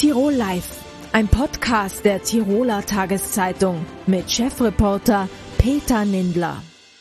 Tirol Live, ein Podcast der Tiroler Tageszeitung mit Chefreporter Peter Nindler.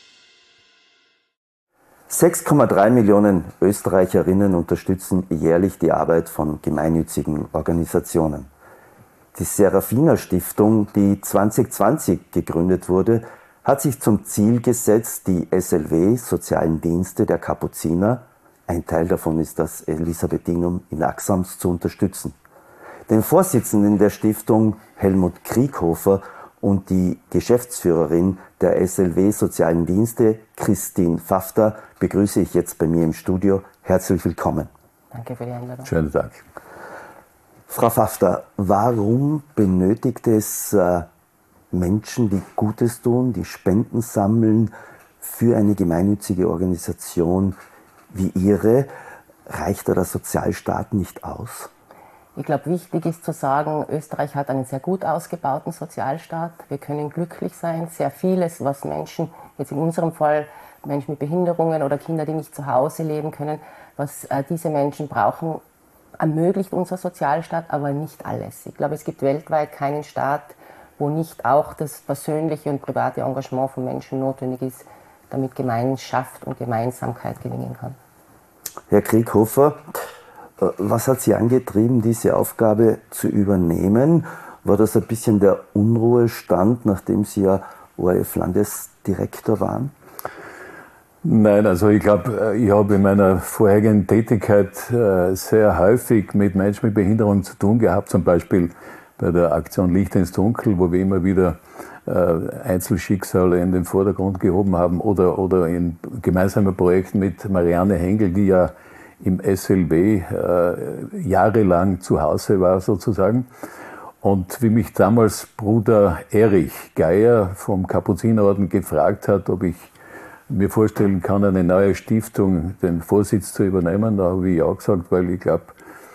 6,3 Millionen Österreicherinnen unterstützen jährlich die Arbeit von gemeinnützigen Organisationen. Die Serafina Stiftung, die 2020 gegründet wurde, hat sich zum Ziel gesetzt, die SLW, Sozialen Dienste der Kapuziner, ein Teil davon ist das Elisabethinum in Axams, zu unterstützen. Den Vorsitzenden der Stiftung, Helmut Krieghofer, und die Geschäftsführerin der SLW Sozialen Dienste, Christine Pfafter, begrüße ich jetzt bei mir im Studio. Herzlich willkommen. Danke für die Einladung. Schönen Dank. Frau Pfafter, warum benötigt es Menschen, die Gutes tun, die Spenden sammeln für eine gemeinnützige Organisation wie Ihre? Reicht da der Sozialstaat nicht aus? Ich glaube, wichtig ist zu sagen, Österreich hat einen sehr gut ausgebauten Sozialstaat. Wir können glücklich sein. Sehr vieles, was Menschen, jetzt in unserem Fall Menschen mit Behinderungen oder Kinder, die nicht zu Hause leben können, was diese Menschen brauchen, ermöglicht unser Sozialstaat, aber nicht alles. Ich glaube, es gibt weltweit keinen Staat, wo nicht auch das persönliche und private Engagement von Menschen notwendig ist, damit Gemeinschaft und Gemeinsamkeit gelingen kann. Herr Krieghofer, was hat Sie angetrieben, diese Aufgabe zu übernehmen? War das ein bisschen der Unruhestand, nachdem Sie ja ORF-Landesdirektor waren? Nein, also ich glaube, ich habe in meiner vorherigen Tätigkeit sehr häufig mit Menschen mit Behinderung zu tun gehabt, zum Beispiel bei der Aktion Licht ins Dunkel, wo wir immer wieder Einzelschicksale in den Vordergrund gehoben haben, oder in gemeinsamen Projekten mit Marianne Hengel, die ja im SLW jahrelang zu Hause war sozusagen. Und wie mich damals Bruder Erich Geier vom Kapuzinerorden gefragt hat, ob ich mir vorstellen kann, eine neue Stiftung den Vorsitz zu übernehmen, da habe ich ja gesagt, weil ich glaube,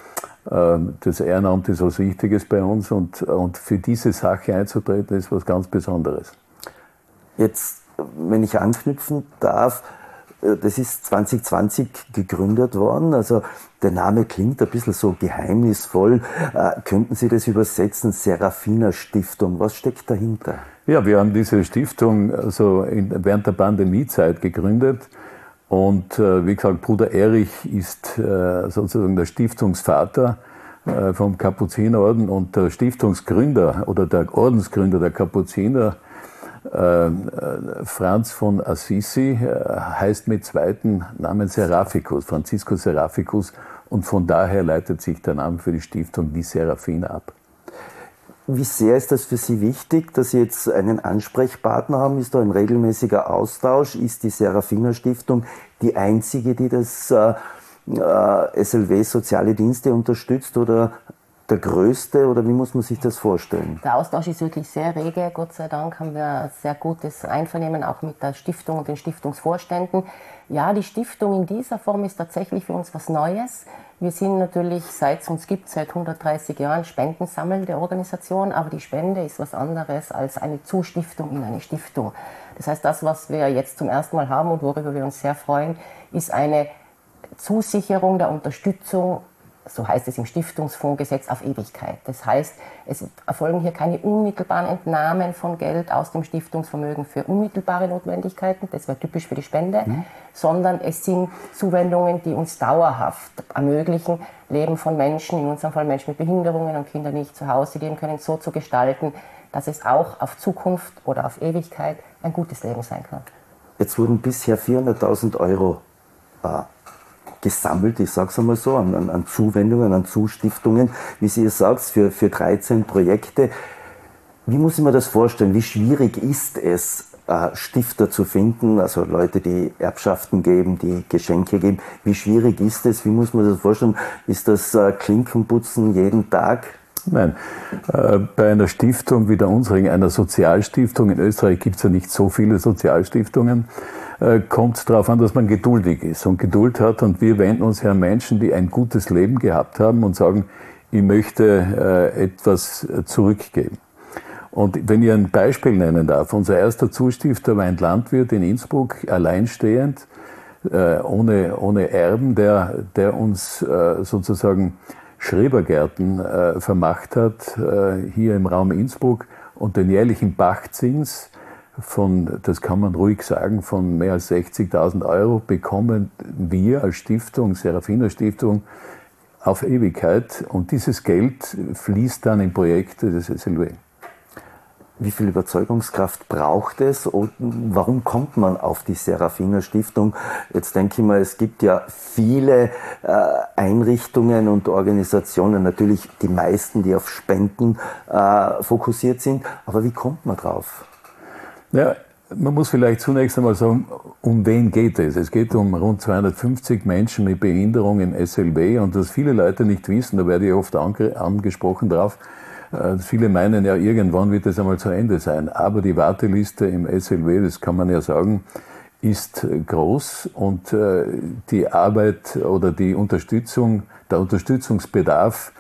das Ehrenamt ist was Wichtiges bei uns und für diese Sache einzutreten ist was ganz Besonderes. Jetzt, wenn ich anknüpfen darf, das ist 2020 gegründet worden, also der Name klingt ein bisschen so geheimnisvoll. Könnten Sie das übersetzen, Serafina Stiftung, was steckt dahinter? Ja, wir haben diese Stiftung also während der Pandemiezeit gegründet und wie gesagt, Bruder Erich ist sozusagen der Stiftungsvater vom Kapuzinerorden und der Stiftungsgründer oder der Ordensgründer der Kapuziner, Franz von Assisi, heißt mit zweiten Namen Seraphicus, Franziskus Seraphicus, und von daher leitet sich der Name für die Stiftung die Serafina ab. Wie sehr ist das für Sie wichtig, dass Sie jetzt einen Ansprechpartner haben? Ist da ein regelmäßiger Austausch? Ist die Serafina Stiftung die einzige, die das SLW Soziale Dienste unterstützt, oder der größte, oder wie muss man sich das vorstellen? Der Austausch ist wirklich sehr rege. Gott sei Dank haben wir ein sehr gutes Einvernehmen auch mit der Stiftung und den Stiftungsvorständen. Ja, die Stiftung in dieser Form ist tatsächlich für uns was Neues. Wir sind natürlich, seit es uns gibt, seit 130 Jahren spendensammelnde Organisation, aber die Spende ist was anderes als eine Zustiftung in eine Stiftung. Das heißt, das, was wir jetzt zum ersten Mal haben und worüber wir uns sehr freuen, ist eine Zusicherung der Unterstützung, so heißt es im Stiftungsfondsgesetz, auf Ewigkeit. Das heißt, es erfolgen hier keine unmittelbaren Entnahmen von Geld aus dem Stiftungsvermögen für unmittelbare Notwendigkeiten, das wäre typisch für die Spende, sondern es sind Zuwendungen, die uns dauerhaft ermöglichen, Leben von Menschen, in unserem Fall Menschen mit Behinderungen und Kinder, die nicht zu Hause leben können, so zu gestalten, dass es auch auf Zukunft oder auf Ewigkeit ein gutes Leben sein kann. Jetzt wurden bisher 400.000 Euro gesammelt, ich sage es einmal so, an Zuwendungen, an Zustiftungen, wie Sie es sagt, für 13 Projekte. Wie muss ich mir das vorstellen? Wie schwierig ist es, Stifter zu finden, also Leute, die Erbschaften geben, die Geschenke geben? Wie schwierig ist es? Wie muss man das vorstellen? Ist das Klinkenputzen jeden Tag? Nein, bei einer Stiftung wie der unseren, einer Sozialstiftung, in Österreich gibt es ja nicht so viele Sozialstiftungen, kommt es darauf an, dass man geduldig ist und Geduld hat. Und wir wenden uns an Menschen, die ein gutes Leben gehabt haben und sagen, ich möchte etwas zurückgeben. Und wenn ich ein Beispiel nennen darf, unser erster Zustifter war ein Landwirt in Innsbruck, alleinstehend, ohne Erben, der uns sozusagen Schrebergärten vermacht hat, hier im Raum Innsbruck, und den jährlichen Pachtzins das kann man ruhig sagen, von mehr als 60.000 Euro bekommen wir als Stiftung, Serafiner Stiftung, auf Ewigkeit. Und dieses Geld fließt dann in Projekte des SLW. Wie viel Überzeugungskraft braucht es und warum kommt man auf die Serafiner Stiftung? Jetzt denke ich mal, es gibt ja viele Einrichtungen und Organisationen, natürlich die meisten, die auf Spenden fokussiert sind. Aber wie kommt man drauf? Ja, man muss vielleicht zunächst einmal sagen, um wen geht es? Es geht um rund 250 Menschen mit Behinderung im SLW, und das viele Leute nicht wissen, da werde ich oft angesprochen drauf. Viele meinen ja, irgendwann wird es einmal zu Ende sein. Aber die Warteliste im SLW, das kann man ja sagen, ist groß, und die Arbeit oder der Unterstützungsbedarf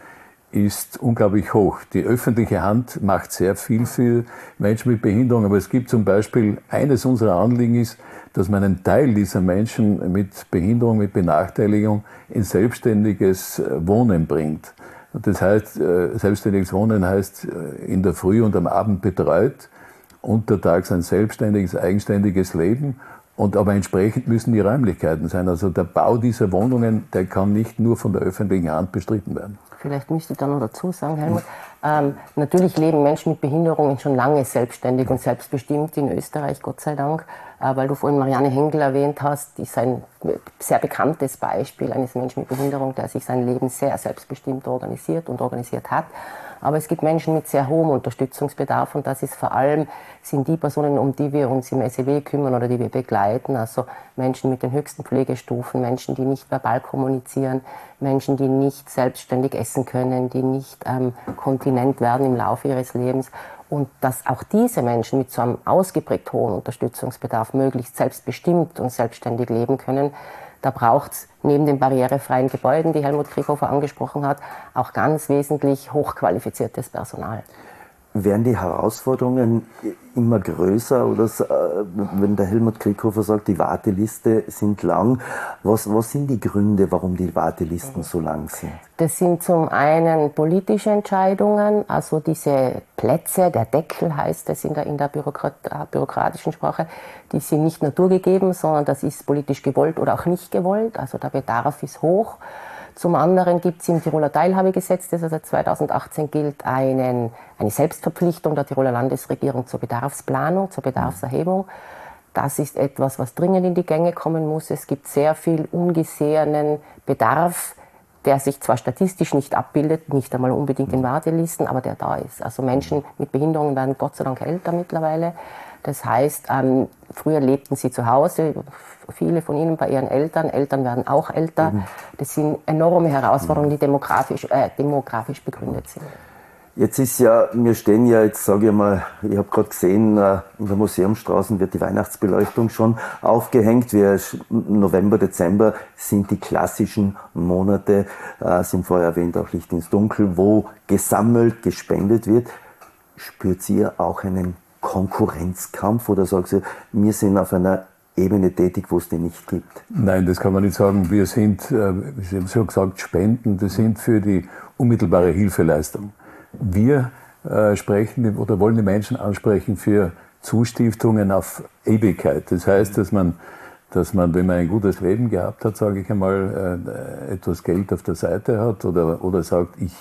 ist unglaublich hoch. Die öffentliche Hand macht sehr viel für Menschen mit Behinderung, aber es gibt zum Beispiel, eines unserer Anliegen ist, dass man einen Teil dieser Menschen mit Behinderung, mit Benachteiligung in selbstständiges Wohnen bringt. Das heißt, selbstständiges Wohnen heißt in der Früh und am Abend betreut, untertags ein selbstständiges, eigenständiges Leben, und aber entsprechend müssen die Räumlichkeiten sein. Also der Bau dieser Wohnungen, der kann nicht nur von der öffentlichen Hand bestritten werden. Vielleicht müsste ich da noch dazu sagen, Helmut, natürlich leben Menschen mit Behinderungen schon lange selbstständig und selbstbestimmt in Österreich, Gott sei Dank. Weil du vorhin Marianne Henkel erwähnt hast, ist ein sehr bekanntes Beispiel eines Menschen mit Behinderung, der sich sein Leben sehr selbstbestimmt organisiert und organisiert hat. Aber es gibt Menschen mit sehr hohem Unterstützungsbedarf, und das ist vor allem, sind die Personen, um die wir uns im SLW kümmern oder die wir begleiten, also Menschen mit den höchsten Pflegestufen, Menschen, die nicht verbal kommunizieren, Menschen, die nicht selbstständig essen können, die nicht kontinent werden im Laufe ihres Lebens. Und dass auch diese Menschen mit so einem ausgeprägt hohen Unterstützungsbedarf möglichst selbstbestimmt und selbstständig leben können, da braucht es neben den barrierefreien Gebäuden, die Helmut Krieghofer angesprochen hat, auch ganz wesentlich hochqualifiziertes Personal. Werden die Herausforderungen immer größer, oder wenn der Helmut Krieghofer sagt, die Warteliste sind lang, was sind die Gründe, warum die Wartelisten so lang sind? Das sind zum einen politische Entscheidungen, also diese Plätze, der Deckel heißt es in der bürokratischen Sprache, die sind nicht naturgegeben, sondern das ist politisch gewollt oder auch nicht gewollt, also der Bedarf ist hoch. Zum anderen gibt es im Tiroler Teilhabegesetz, das seit 2018 gilt, eine Selbstverpflichtung der Tiroler Landesregierung zur Bedarfsplanung, zur Bedarfserhebung. Das ist etwas, was dringend in die Gänge kommen muss. Es gibt sehr viel ungesehenen Bedarf, der sich zwar statistisch nicht abbildet, nicht einmal unbedingt in Wartelisten, aber der da ist. Also Menschen mit Behinderungen werden Gott sei Dank älter mittlerweile. Das heißt, früher lebten sie zu Hause, viele von ihnen bei ihren Eltern. Eltern werden auch älter. Das sind enorme Herausforderungen, die demografisch begründet sind. Jetzt ist ja, wir stehen ja jetzt, sage ich mal, ich habe gerade gesehen, in der Museumsstraße wird die Weihnachtsbeleuchtung schon aufgehängt. November, Dezember sind die klassischen Monate, sind vorher erwähnt, auch Licht ins Dunkel, wo gesammelt, gespendet wird. Spürt ihr auch einen Konkurrenzkampf, oder sagt ihr, wir sind auf einer Ebene tätig, wo es den nicht gibt? Nein, das kann man nicht sagen. Wir sind, Sie haben schon gesagt, Spenden, das sind für die unmittelbare Hilfeleistung. Wir sprechen oder wollen die Menschen ansprechen für Zustiftungen auf Ewigkeit. Das heißt, dass man, wenn man ein gutes Leben gehabt hat, sage ich einmal, etwas Geld auf der Seite hat oder sagt, ich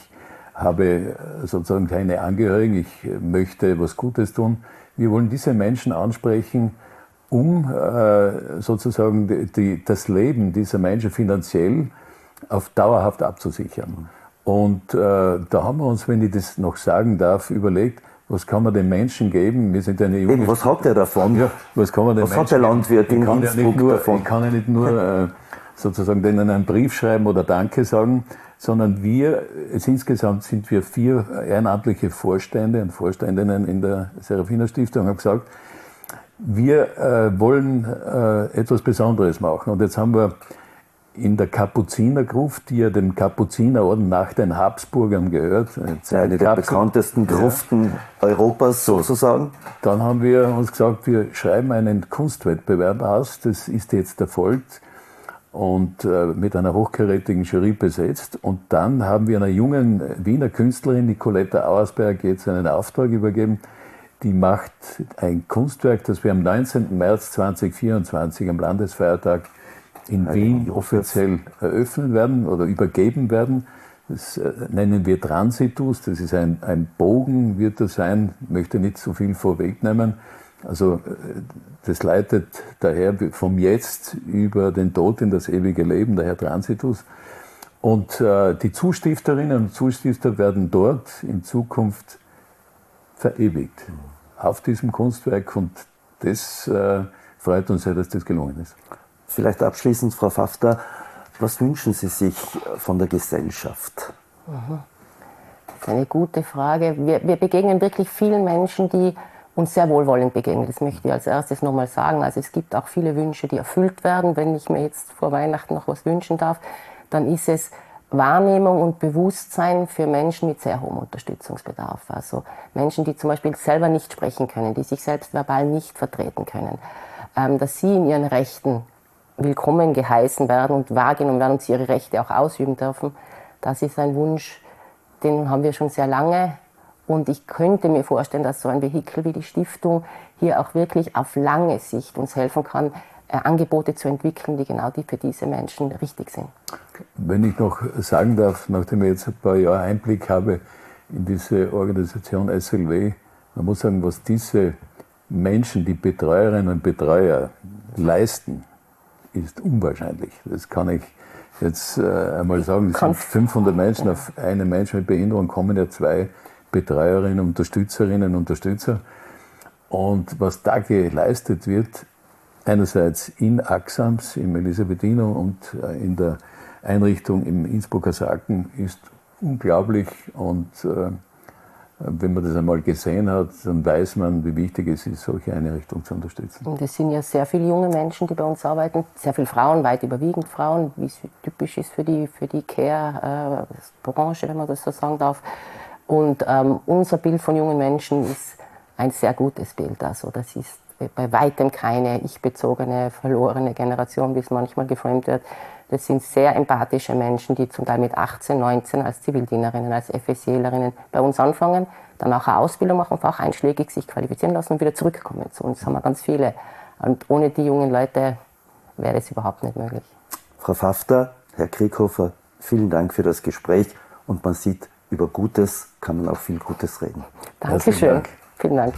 habe sozusagen keine Angehörigen, ich möchte was Gutes tun. Wir wollen diese Menschen ansprechen, um sozusagen das Leben dieser Menschen finanziell auf dauerhaft abzusichern. Und da haben wir uns, wenn ich das noch sagen darf, überlegt, was kann man den Menschen geben? Wir sind eine junge... Was hat der davon? Ja, was kann man den was Menschen hat der Landwirt in Innsbruck davon? Ich kann ja nicht nur sozusagen denen einen Brief schreiben oder Danke sagen, sondern insgesamt sind wir 4 ehrenamtliche Vorstände und Vorständinnen in der Serafiner Stiftung, haben gesagt, wir wollen etwas Besonderes machen. Und jetzt haben wir in der Kapuzinergruft, die ja dem Kapuzinerorden nach den Habsburgern gehört. Eine der bekanntesten Gruften Europas sozusagen. Dann haben wir uns gesagt, wir schreiben einen Kunstwettbewerb aus, das ist jetzt erfolgt. und mit einer hochkarätigen Jury besetzt. Und dann haben wir einer jungen Wiener Künstlerin, Nicoletta Auersberg, jetzt einen Auftrag übergeben. Die macht ein Kunstwerk, das wir am 19. März 2024 am Landesfeiertag in Wien offiziell eröffnen werden oder übergeben werden. Das nennen wir Transitus, das ist ein Bogen, wird das sein, möchte nicht so viel vorwegnehmen. Also das leitet daher vom Jetzt über den Tod in das ewige Leben, daher Transitus. Und die Zustifterinnen und Zustifter werden dort in Zukunft verewigt auf diesem Kunstwerk, und das freut uns sehr, dass das gelungen ist. Vielleicht abschließend, Frau Pfafter, was wünschen Sie sich von der Gesellschaft? Das ist eine gute Frage. Wir begegnen wirklich vielen Menschen, die uns sehr wohlwollend begegnen. Das möchte ich als erstes nochmal sagen. Also es gibt auch viele Wünsche, die erfüllt werden. Wenn ich mir jetzt vor Weihnachten noch was wünschen darf, dann ist es Wahrnehmung und Bewusstsein für Menschen mit sehr hohem Unterstützungsbedarf. Also Menschen, die zum Beispiel selber nicht sprechen können, die sich selbst verbal nicht vertreten können, dass sie in ihren Rechten willkommen geheißen werden und wahrgenommen werden und sie ihre Rechte auch ausüben dürfen. Das ist ein Wunsch, den haben wir schon sehr lange. Und ich könnte mir vorstellen, dass so ein Vehikel wie die Stiftung hier auch wirklich auf lange Sicht uns helfen kann, Angebote zu entwickeln, die genau für diese Menschen richtig sind. Wenn ich noch sagen darf, nachdem ich jetzt ein paar Jahre Einblick habe in diese Organisation SLW, man muss sagen, was diese Menschen, die Betreuerinnen und Betreuer leisten, ist unwahrscheinlich. Das kann ich jetzt einmal sagen. Es sind 500 Menschen auf einen Menschen mit Behinderung, kommen ja 2 Betreuerinnen, Unterstützerinnen und Unterstützer. Und was da geleistet wird, einerseits in Axams, im Elisabethiner und in der Einrichtung im Innsbrucker Saken, ist unglaublich. Und wenn man das einmal gesehen hat, dann weiß man, wie wichtig es ist, solche Einrichtungen zu unterstützen. Und es sind ja sehr viele junge Menschen, die bei uns arbeiten, sehr viele Frauen, weit überwiegend Frauen, wie es typisch ist für die Care-Branche, wenn man das so sagen darf. Und unser Bild von jungen Menschen ist ein sehr gutes Bild. Also das ist bei weitem keine ich-bezogene, verlorene Generation, wie es manchmal geframed wird. Das sind sehr empathische Menschen, die zum Teil mit 18, 19 als Zivildienerinnen, als FSJlerinnen bei uns anfangen, dann auch eine Ausbildung machen, facheinschlägig sich qualifizieren lassen und wieder zurückkommen. Zu uns haben wir ganz viele. Und ohne die jungen Leute wäre das überhaupt nicht möglich. Frau Pfafter, Herr Krieghofer, vielen Dank für das Gespräch. Und man sieht, über Gutes kann man auch viel Gutes reden. Dankeschön. Vielen Dank.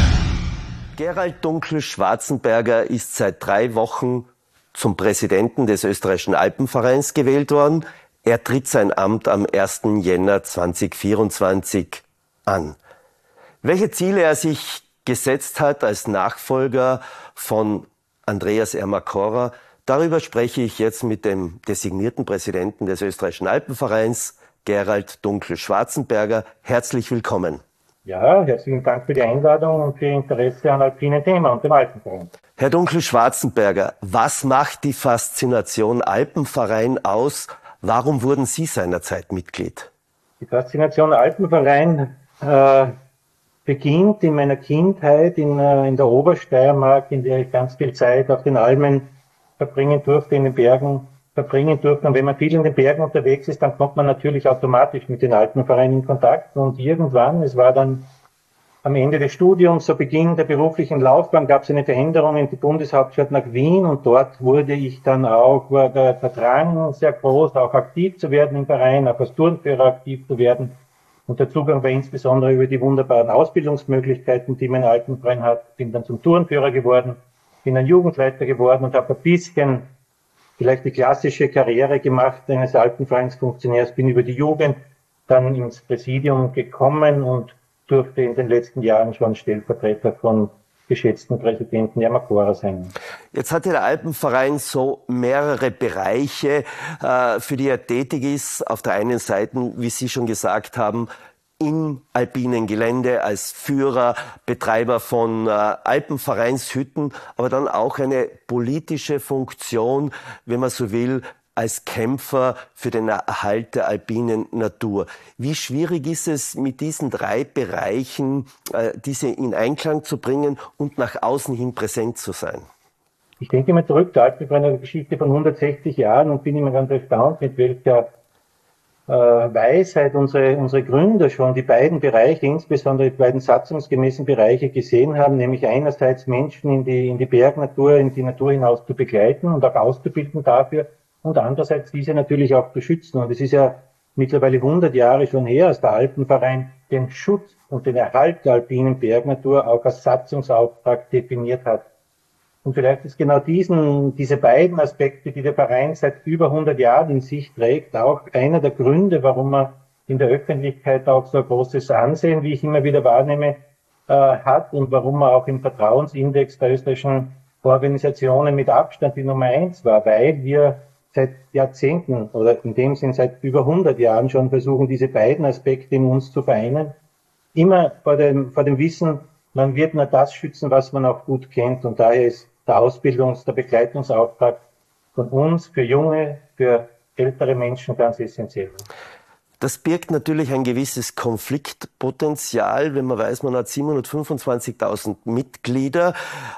Gerald Dunkel-Schwarzenberger ist seit 3 Wochen zum Präsidenten des österreichischen Alpenvereins gewählt worden. Er tritt sein Amt am 1. Jänner 2024 an. Welche Ziele er sich gesetzt hat als Nachfolger von Andreas Ermakora, darüber spreche ich jetzt mit dem designierten Präsidenten des österreichischen Alpenvereins, Gerald Dunkel-Schwarzenberger. Herzlich willkommen. Ja, herzlichen Dank für die Einladung und für Ihr Interesse an alpinen Themen und dem Alpenverein. Herr Dunkel-Schwarzenberger, was macht die Faszination Alpenverein aus? Warum wurden Sie seinerzeit Mitglied? Die Faszination Alpenverein beginnt in meiner Kindheit in der Obersteiermark, in der ich ganz viel Zeit auf den Almen verbringen durfte, in den Bergen verbringen durfte. Und wenn man viel in den Bergen unterwegs ist, dann kommt man natürlich automatisch mit den Alpenvereinen in Kontakt. Und irgendwann, es war dann am Ende des Studiums, zu Beginn der beruflichen Laufbahn, gab es eine Veränderung in die Bundeshauptstadt nach Wien, und dort wurde ich dann auch, war der Drang sehr groß, auch aktiv zu werden im Verein, auch als Turnführer aktiv zu werden. Und der Zugang war insbesondere über die wunderbaren Ausbildungsmöglichkeiten, die mein Alpenverein hat. Bin dann zum Turnführer geworden, bin ein Jugendleiter geworden und habe ein bisschen vielleicht die klassische Karriere gemacht eines Alpenvereinsfunktionärs, bin über die Jugend dann ins Präsidium gekommen und durfte in den letzten Jahren schon Stellvertreter von geschätzten Präsidenten Ermakora sein. Jetzt hat der Alpenverein so mehrere Bereiche, für die er tätig ist. Auf der einen Seite, wie Sie schon gesagt haben, im alpinen Gelände als Führer, Betreiber von Alpenvereinshütten, aber dann auch eine politische Funktion, wenn man so will, als Kämpfer für den Erhalt der alpinen Natur. Wie schwierig ist es, mit diesen 3 Bereichen diese in Einklang zu bringen und nach außen hin präsent zu sein? Ich denke immer zurück, der Alpenverein hat eine Geschichte von 160 Jahren und bin immer ganz erstaunt, mit welcher Weisheit unsere Gründer schon die beiden Bereiche, insbesondere die beiden satzungsgemäßen Bereiche gesehen haben, nämlich einerseits Menschen in die Bergnatur, in die Natur hinaus zu begleiten und auch auszubilden dafür und andererseits diese natürlich auch zu schützen. Und es ist ja mittlerweile 100 Jahre schon her, als der Alpenverein den Schutz und den Erhalt der alpinen Bergnatur auch als Satzungsauftrag definiert hat. Und vielleicht ist genau diese beiden Aspekte, die der Verein seit über 100 Jahren in sich trägt, auch einer der Gründe, warum er in der Öffentlichkeit auch so ein großes Ansehen, wie ich immer wieder wahrnehme, hat und warum er auch im Vertrauensindex der österreichischen Organisationen mit Abstand die Nummer 1 war, weil wir seit Jahrzehnten oder in dem Sinn seit über 100 Jahren schon versuchen, diese beiden Aspekte in uns zu vereinen. Immer vor dem Wissen, man wird nur das schützen, was man auch gut kennt. Und daher ist der der Begleitungsauftrag von uns für junge, für ältere Menschen ganz essentiell. Das birgt natürlich ein gewisses Konfliktpotenzial, wenn man weiß, man hat 725.000 Mitglieder.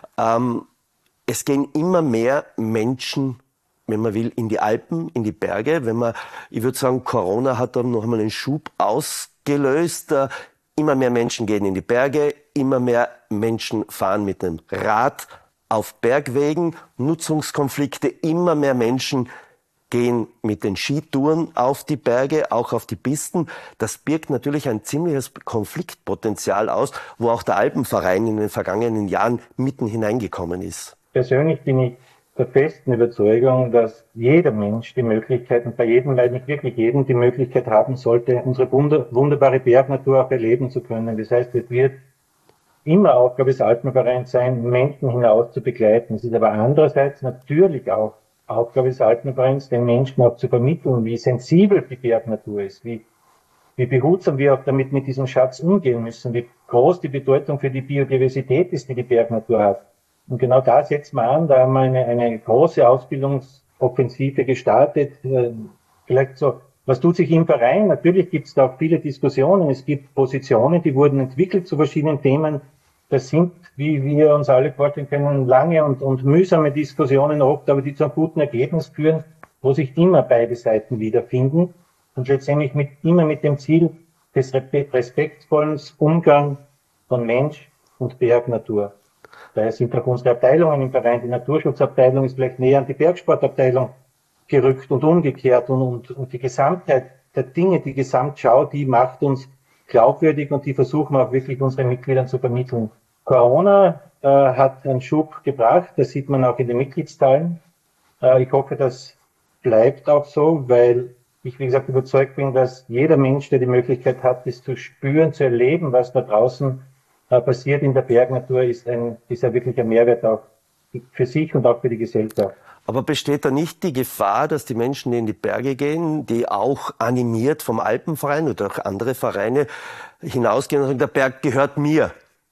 Es gehen immer mehr Menschen, wenn man will, in die Alpen, in die Berge. Ich würde sagen, Corona hat dann noch einmal einen Schub ausgelöst. Immer mehr Menschen gehen in die Berge, immer mehr Menschen fahren mit dem Rad auf Bergwegen, Nutzungskonflikte, immer mehr Menschen gehen mit den Skitouren auf die Berge, auch auf die Pisten. Das birgt natürlich ein ziemliches Konfliktpotenzial aus, wo auch der Alpenverein in den vergangenen Jahren mitten hineingekommen ist. Persönlich bin ich der festen Überzeugung, dass jeder Mensch die Möglichkeit, und bei jedem, weil nicht wirklich jedem, die Möglichkeit haben sollte, unsere wunderbare Bergnatur auch erleben zu können. Das heißt, es wird immer Aufgabe des Alpenvereins sein, Menschen hinaus zu begleiten. Es ist aber andererseits natürlich auch Aufgabe des Alpenvereins, den Menschen auch zu vermitteln, wie sensibel die Bergnatur ist, wie behutsam wir auch damit mit diesem Schatz umgehen müssen, wie groß die Bedeutung für die Biodiversität ist, die die Bergnatur hat. Und genau da setzen wir an, da haben wir eine große Ausbildungsoffensive gestartet. Vielleicht so, was tut sich im Verein? Natürlich gibt es da auch viele Diskussionen. Es gibt Positionen, die wurden entwickelt zu verschiedenen Themen. Das sind, wie wir uns alle vorstellen können, lange und mühsame Diskussionen oft, aber die zu einem guten Ergebnis führen, wo sich immer beide Seiten wiederfinden und letztendlich immer mit dem Ziel des respektvollen Umgangs von Mensch und Bergnatur. Daher sind auch unsere Abteilungen im Verein, die Naturschutzabteilung ist vielleicht näher an die Bergsportabteilung gerückt und umgekehrt und die Gesamtheit der Dinge, die Gesamtschau, die macht uns glaubwürdig und die versuchen wir auch wirklich unseren Mitgliedern zu vermitteln. Corona hat einen Schub gebracht, das sieht man auch in den Mitgliedszahlen. Ich hoffe, das bleibt auch so, weil ich, wie gesagt, überzeugt bin, dass jeder Mensch, der die Möglichkeit hat, das zu spüren, zu erleben, was da draußen passiert in der Bergnatur, ist ja wirklich ein Mehrwert auch für sich und auch für die Gesellschaft. Aber besteht da nicht die Gefahr, dass die Menschen, die in die Berge gehen, die auch animiert vom Alpenverein oder auch andere Vereine hinausgehen und sagen, der Berg gehört mir.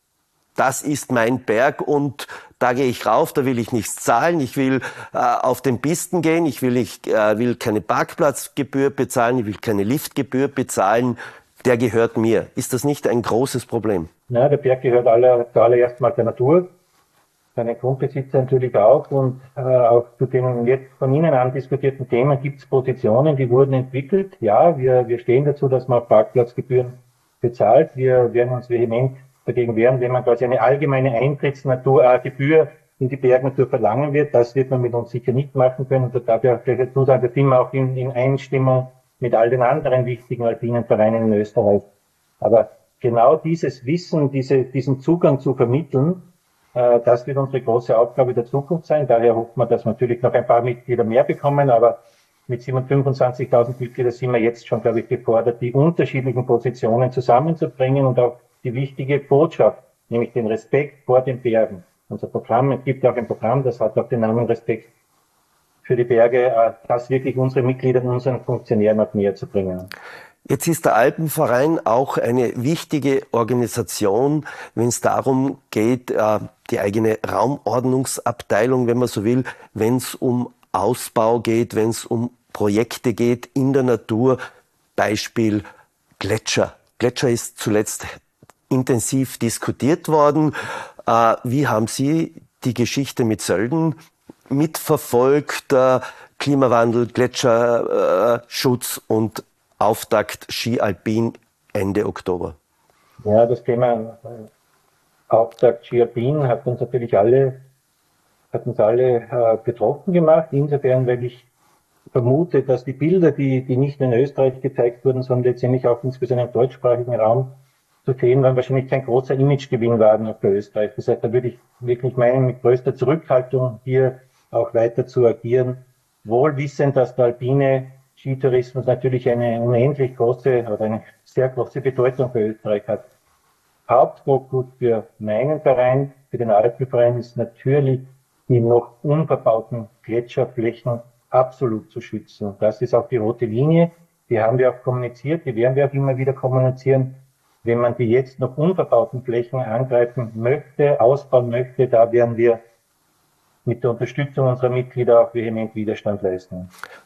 Das ist mein Berg und da gehe ich rauf, da will ich nichts zahlen, ich will auf den Pisten gehen, ich will keine Parkplatzgebühr bezahlen, ich will keine Liftgebühr bezahlen, der gehört mir. Ist das nicht ein großes Problem? Ja, der Berg gehört zuallererst mal der Natur, seine Grundbesitzer natürlich auch und auch zu den jetzt von Ihnen andiskutierten Themen gibt es Positionen, die wurden entwickelt. Ja, wir stehen dazu, dass man Parkplatzgebühren bezahlt. Wir werden uns vehement dagegen wehren, wenn man quasi eine allgemeine Eintrittsgebühr in die Bergnatur verlangen wird. Das wird man mit uns sicher nicht machen können. Und da darf ich auch gleich dazu sagen, das sind wir auch in Einstimmung mit all den anderen wichtigen alpinen Vereinen in Österreich. Aber genau dieses Wissen, diesen Zugang zu vermitteln, das wird unsere große Aufgabe der Zukunft sein. Daher hoffen wir, dass wir natürlich noch ein paar Mitglieder mehr bekommen, aber mit 25.000 Mitgliedern sind wir jetzt schon, glaube ich, gefordert, die unterschiedlichen Positionen zusammenzubringen und auch die wichtige Botschaft, nämlich den Respekt vor den Bergen. Unser Programm, es gibt auch ein Programm, das hat auch den Namen Respekt für die Berge, das wirklich unsere Mitglieder und unseren Funktionären auch näher zu bringen. Jetzt ist der Alpenverein auch eine wichtige Organisation, wenn es darum geht, die eigene Raumordnungsabteilung, wenn man so will, wenn es um Ausbau geht, wenn es um Projekte geht in der Natur. Beispiel Gletscher. Gletscher ist zuletzt intensiv diskutiert worden. Wie haben Sie die Geschichte mit Sölden mitverfolgt, Klimawandel, Gletscherschutz und Auftakt Ski Alpin Ende Oktober? Ja, das Thema Auftakt Ski Alpin hat uns natürlich alle betroffen gemacht. Insofern, weil ich vermute, dass die Bilder, die nicht nur in Österreich gezeigt wurden, sondern letztendlich auch insbesondere im deutschsprachigen Raum zu sehen waren, wahrscheinlich kein großer Imagegewinn waren auch für Österreich. Das heißt, da würde ich wirklich meinen, mit größter Zurückhaltung hier auch weiter zu agieren, wohl wissend, dass der alpine Skitourismus natürlich eine unendlich große oder eine sehr große Bedeutung für Österreich hat. Hauptfokus für meinen Verein, für den Alpenverein, ist natürlich, die noch unverbauten Gletscherflächen absolut zu schützen. Das ist auch die rote Linie. Die haben wir auch kommuniziert, die werden wir auch immer wieder kommunizieren. Wenn man die jetzt noch unverbauten Flächen angreifen möchte, ausbauen möchte, da werden wir mit der Unterstützung unserer Mitglieder auch vehement Widerstand leisten.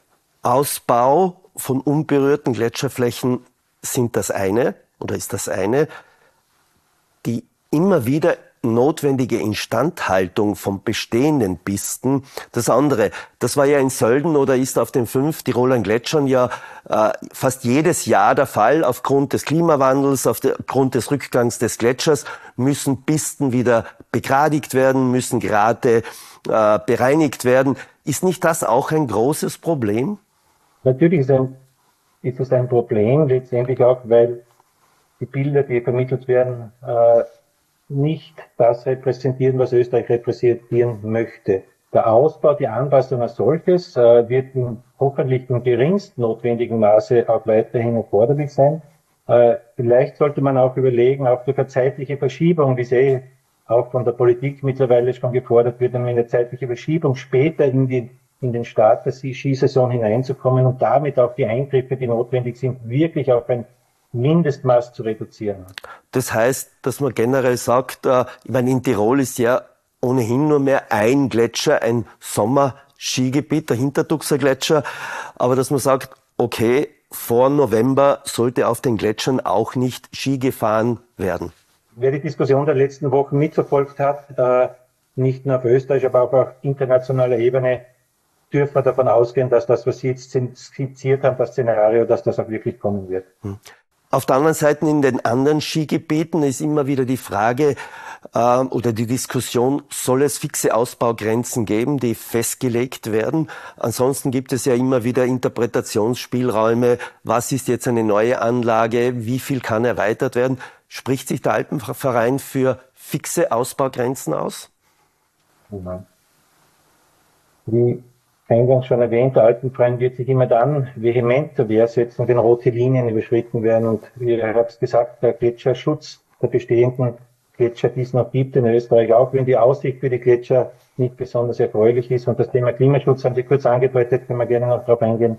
Ausbau von unberührten Gletscherflächen sind das eine oder ist das eine. Die immer wieder notwendige Instandhaltung von bestehenden Pisten. Das andere, das war ja in Sölden oder ist auf den 5 Tirolern Gletschern ja fast jedes Jahr der Fall. Aufgrund des Klimawandels, aufgrund des Rückgangs des Gletschers müssen Pisten wieder begradigt werden, müssen Grate bereinigt werden. Ist nicht das auch ein großes Problem? Natürlich ist es ein Problem, letztendlich auch, weil die Bilder, die vermittelt werden, nicht das repräsentieren, was Österreich repräsentieren möchte. Der Ausbau, die Anpassung als solches wird hoffentlich im geringst notwendigen Maße auch weiterhin erforderlich sein. Vielleicht sollte man auch überlegen, auch durch eine zeitliche Verschiebung, wie sie auch von der Politik mittlerweile schon gefordert wird, eine zeitliche Verschiebung später in den Start der Skisaison hineinzukommen und damit auch die Eingriffe, die notwendig sind, wirklich auf ein Mindestmaß zu reduzieren. Das heißt, dass man generell sagt, ich meine, in Tirol ist ja ohnehin nur mehr ein Gletscher, ein Sommerskigebiet, der Hintertuxer Gletscher, aber dass man sagt, okay, vor November sollte auf den Gletschern auch nicht Ski gefahren werden. Wer die Diskussion der letzten Wochen mitverfolgt hat, nicht nur auf Österreich, aber auch auf internationaler Ebene, dürfen wir davon ausgehen, dass das, was Sie jetzt skizziert haben, das Szenario, dass das auch wirklich kommen wird. Auf der anderen Seite in den anderen Skigebieten ist immer wieder die Frage oder die Diskussion, soll es fixe Ausbaugrenzen geben, die festgelegt werden? Ansonsten gibt es ja immer wieder Interpretationsspielräume. Was ist jetzt eine neue Anlage? Wie viel kann erweitert werden? Spricht sich der Alpenverein für fixe Ausbaugrenzen aus? Wie eingangs schon erwähnt, der Alpenverein wird sich immer dann vehement zur Wehr setzen, wenn rote Linien überschritten werden. Und wie ich habe es gesagt, der Gletscherschutz der bestehenden Gletscher, die es noch gibt in Österreich, auch wenn die Aussicht für die Gletscher nicht besonders erfreulich ist. Und das Thema Klimaschutz haben Sie kurz angedeutet, können wir gerne noch darauf eingehen.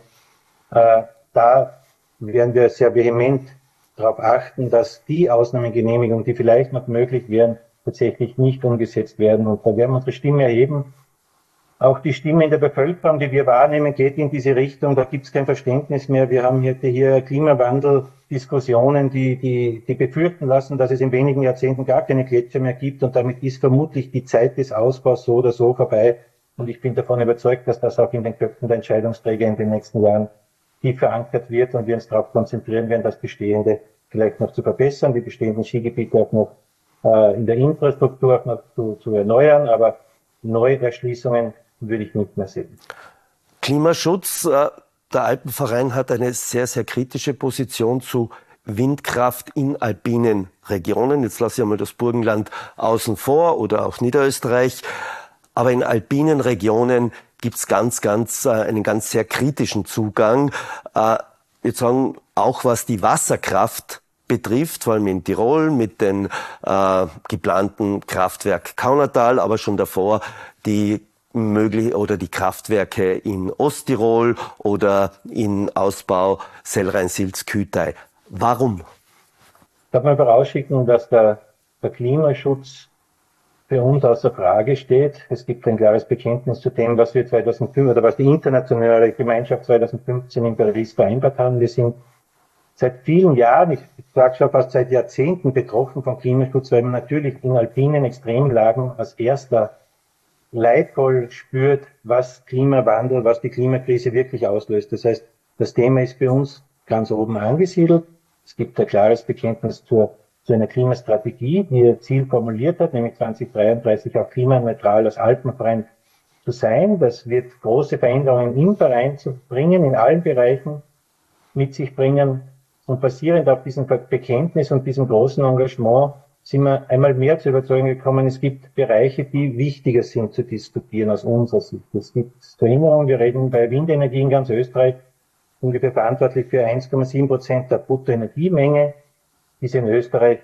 Da werden wir sehr vehement darauf achten, dass die Ausnahmegenehmigungen, die vielleicht noch möglich wären, tatsächlich nicht umgesetzt werden. Und da werden wir unsere Stimme erheben. Auch die Stimme in der Bevölkerung, die wir wahrnehmen, geht in diese Richtung. Da gibt es kein Verständnis mehr. Wir haben hier Klimawandel-Diskussionen, die befürchten lassen, dass es in wenigen Jahrzehnten gar keine Gletscher mehr gibt. Und damit ist vermutlich die Zeit des Ausbaus so oder so vorbei. Und ich bin davon überzeugt, dass das auch in den Köpfen der Entscheidungsträger in den nächsten Jahren tief verankert wird und wir uns darauf konzentrieren werden, das Bestehende vielleicht noch zu verbessern, die bestehenden Skigebiete auch noch in der Infrastruktur auch noch zu erneuern. Aber neue Erschließungen würde ich nicht mehr sehen. Klimaschutz. Der Alpenverein hat eine sehr, sehr kritische Position zu Windkraft in alpinen Regionen. Jetzt lasse ich einmal das Burgenland außen vor oder auch Niederösterreich. Aber in alpinen Regionen gibt es einen ganz sehr kritischen Zugang. Jetzt sagen auch, was die Wasserkraft betrifft, vor allem in Tirol mit den geplanten Kraftwerk Kaunertal, aber schon davor die Kraftwerke in Osttirol oder in Ausbau Sellrhein-Silz-Kühtei. Warum? Darf man vorausschicken, dass der Klimaschutz für uns außer Frage steht. Es gibt ein klares Bekenntnis zu dem, was wir 2005 oder was die internationale Gemeinschaft 2015 in Paris vereinbart haben. Wir sind seit vielen Jahren, ich sage schon fast seit Jahrzehnten betroffen vom Klimaschutz, weil man natürlich in alpinen Extremlagen als erster leidvoll spürt, was Klimawandel, was die Klimakrise wirklich auslöst. Das heißt, das Thema ist bei uns ganz oben angesiedelt. Es gibt ein klares Bekenntnis zu einer Klimastrategie, die ihr Ziel formuliert hat, nämlich 2033 auch klimaneutral als Alpenverein zu sein. Das wird große Veränderungen im Verein zu bringen, in allen Bereichen mit sich bringen. Und basierend auf diesem Bekenntnis und diesem großen Engagement sind wir einmal mehr zur Überzeugung gekommen, es gibt Bereiche, die wichtiger sind zu diskutieren aus unserer Sicht. Es gibt zur Erinnerung, wir reden bei Windenergie in ganz Österreich ungefähr verantwortlich für 1,7% der Bruttoenergiemenge, die in Österreich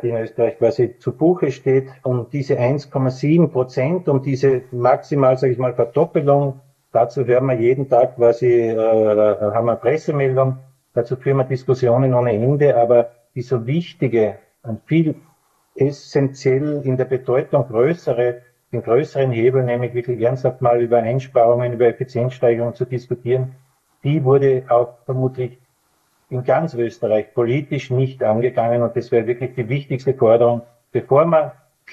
quasi zu Buche steht. Und diese 1,7%, um diese maximal, sage ich mal, Verdoppelung, dazu hören wir jeden Tag quasi, haben wir Pressemeldung, dazu führen wir Diskussionen ohne Ende, aber die so wichtige und viel essentiell in der Bedeutung den größeren Hebel, nämlich wirklich ernsthaft mal über Einsparungen, über Effizienzsteigerung zu diskutieren, die wurde auch vermutlich in ganz Österreich politisch nicht angegangen und das wäre wirklich die wichtigste Forderung. Bevor wir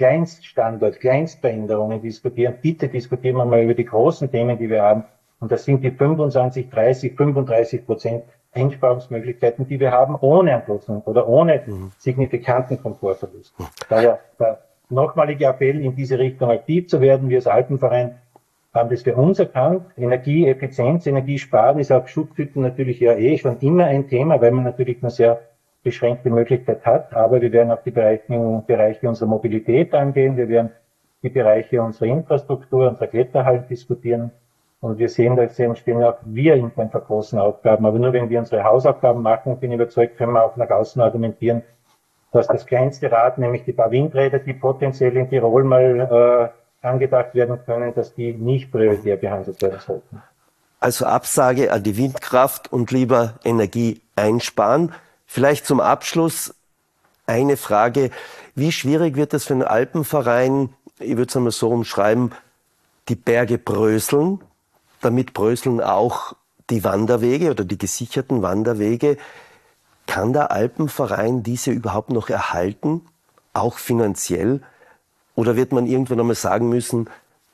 Kleinstveränderungen diskutieren, bitte diskutieren wir mal über die großen Themen, die wir haben. Und das sind die 25, 30, 35% Einsparungsmöglichkeiten, die wir haben, ohne einen großen oder ohne signifikanten Komfortverlust. Daher der nochmalige Appell, in diese Richtung aktiv zu werden. Wir als Alpenverein haben das für uns erkannt. Energieeffizienz, Energiesparen ist auf Schutzhütten natürlich ja schon immer ein Thema, weil man natürlich eine sehr beschränkte Möglichkeit hat. Aber wir werden auch die Bereiche unserer Mobilität angehen. Wir werden die Bereiche unserer Infrastruktur, unserer Kletterhallen diskutieren. Und wir sehen, da stehen auch wir intern vor großen Aufgaben. Aber nur wenn wir unsere Hausaufgaben machen, bin ich überzeugt, können wir auch nach außen argumentieren, dass das kleinste Rad, nämlich die paar Windräder, die potenziell in Tirol mal angedacht werden können, dass die nicht prioritär behandelt werden sollten. Also Absage an die Windkraft und lieber Energie einsparen. Vielleicht zum Abschluss eine Frage. Wie schwierig wird es für einen Alpenverein, ich würde es einmal so umschreiben, die Berge bröseln, damit bröseln auch die Wanderwege oder die gesicherten Wanderwege. Kann der Alpenverein diese überhaupt noch erhalten, auch finanziell? Oder wird man irgendwann einmal sagen müssen,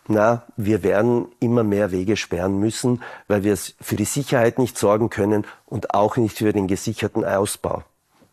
wir werden immer mehr Wege sperren müssen, weil wir es für die Sicherheit nicht sorgen können und auch nicht für den gesicherten Ausbau?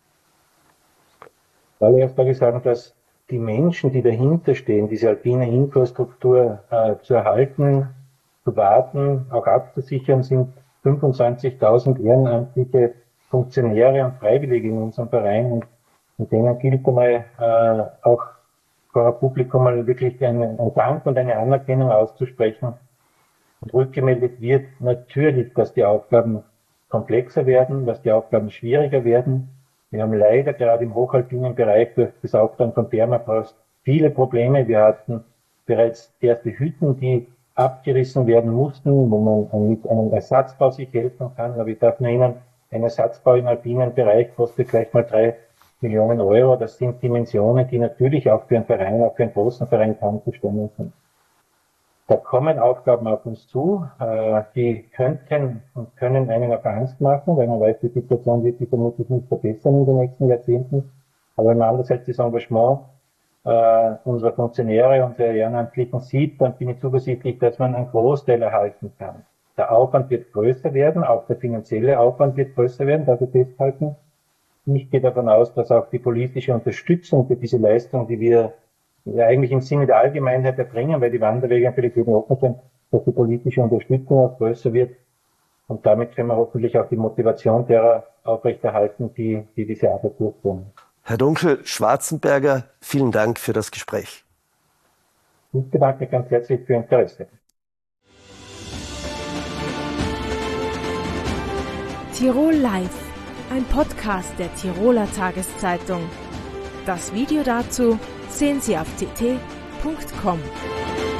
Zuallererst darf ich sagen, dass die Menschen, die dahinter stehen, diese alpine Infrastruktur zu erhalten, zu warten, auch abzusichern, sind 25.000 ehrenamtliche Funktionäre und Freiwillige in unserem Verein. Und denen gilt einmal auch vor Publikum mal wirklich einen Dank und eine Anerkennung auszusprechen. Und rückgemeldet wird natürlich, dass die Aufgaben komplexer werden, dass die Aufgaben schwieriger werden. Wir haben leider gerade im hochalpinen Bereich durch das Auftreten von Permafrost viele Probleme. Wir hatten bereits erste Hütten, die abgerissen werden mussten, wo man mit einem Ersatzbau sich helfen kann. Aber ich darf nur erinnern, ein Ersatzbau im alpinen Bereich kostet gleich mal 3 Millionen Euro. Das sind Dimensionen, die natürlich auch für einen Verein, auch für einen großen Verein kaum zu stemmen sind. Da kommen Aufgaben auf uns zu, die könnten und können einen auch Angst machen, weil man weiß, die Situation wird sich vermutlich nicht verbessern in den nächsten Jahrzehnten. Aber wenn man andererseits das Engagement unserer Funktionäre, unserer Ehrenamtlichen sieht, dann bin ich zuversichtlich, dass man einen Großteil erhalten kann. Der Aufwand wird größer werden, auch der finanzielle Aufwand wird größer werden, darf ich festhalten. Ich gehe davon aus, dass auch die politische Unterstützung für diese Leistung, die wir ja eigentlich im Sinne der Allgemeinheit erbringen, weil die Wanderwege natürlich eben offen sind, dass die politische Unterstützung auch größer wird. Und damit können wir hoffentlich auch die Motivation derer aufrechterhalten, die diese Arbeit durchführen. Herr Dunkel-Schwarzenberger, vielen Dank für das Gespräch. Ich bedanke mich ganz herzlich für Ihr Interesse. Tirol Live, ein Podcast der Tiroler Tageszeitung. Das Video dazu sehen Sie auf tt.com.